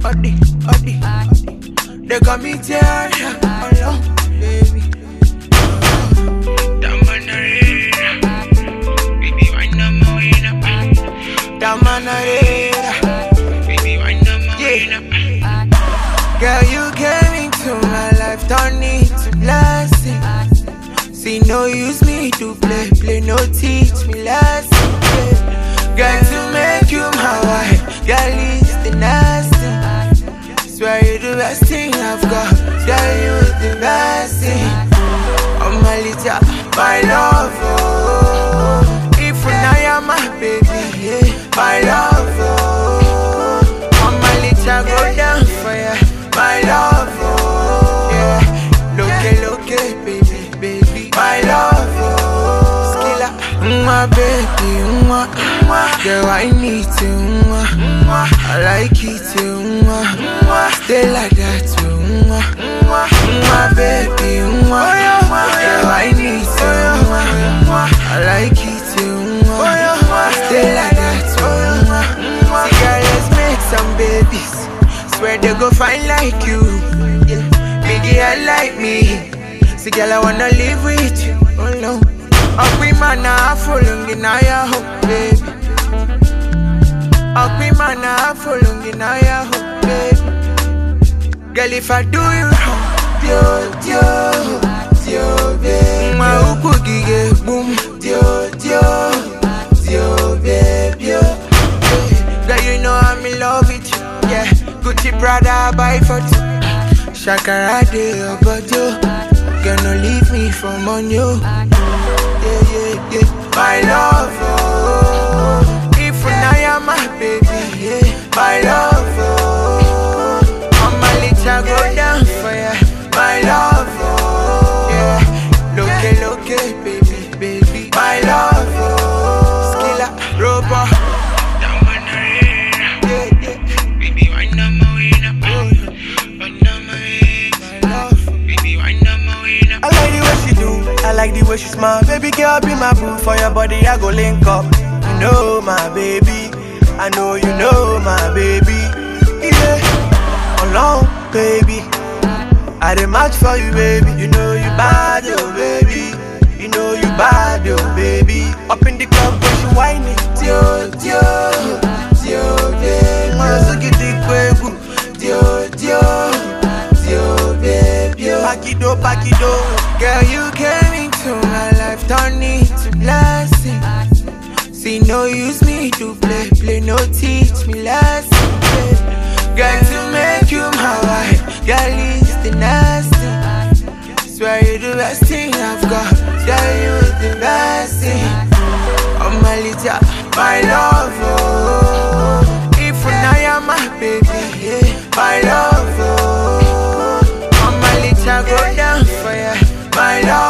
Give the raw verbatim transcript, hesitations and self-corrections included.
Odi, odi, they got me tear alone, baby. Baby, why not more in up? Damanarera, Baby, why not more in up? girl, you came into my life, turn it to blessing. See, no use me to play, play, no teach me lesson. Yeah. Got to make you my wife, girl, it's the nasty. Swear you're the best thing I've got, swear you're the best thing. Oh my little, my love, oh. If I am my baby, yeah. My love, oh. Oh my little, go down for ya, my love, oh. Yeah, look, look, baby, baby, my love, oh. Skilla, my baby, mwah, mwah. Girl, I need to, mwah, mwah. I like it too, mwah, mwah. Stay like that too, mwah, mwah. My baby, mwah, mwah. Girl, I need to, mwah, mwah. I like it too, mwah, mwah. Stay like that too, mwah, mwah. See, girl, let's make some babies. Swear they go fine like you, yeah. Biggie, I like me. See, girl, I wanna live with you, oh no. Up with my now, following in your hope, baby. Up with my now, following in your hope, baby. Girl, if I do you wrong, dio, dio, dio, baby. My uku gige, boom, dio, dio, dio, baby. Girl, you know I'm in love with you, yeah. Gucci Prada, I buy for two. Shakara, de, oh, but you gonna leave me from on you. Yeah, yeah, yeah. My love, oh. If I am my baby, yeah. My love, oh. I'm a little go down for ya. My love, oh. Yeah. Look, look, baby, baby. My love, oh. Skilla, Robo. Yeah, yeah. Baby, why not more in up? Why not more in up? Baby, why not more in up? I like the way she do, I like the way she smile. Baby girl, be my boo. For your body, I go link up. You know my baby, I know you know my baby. Yeah, alone, baby. I dey match for you, baby. You know you bad, oh baby. You know you bad, oh baby. Up in the club, when she whining, dio, dio, dio, baby. Wanna get the baby, dio, dio, dio, baby. Pack it up, pack it up. Girl, you came into my life, turn it to blessing. See, no use me to play, play, no teach me lesson. Yeah. Got to make you my wife, girl, it's the nasty. Swear you're the best thing I've got, swear you're the best thing. Oh my little, my love, oh. If I am my baby, yeah. My love, oh. Oh my little, go down for ya, my love.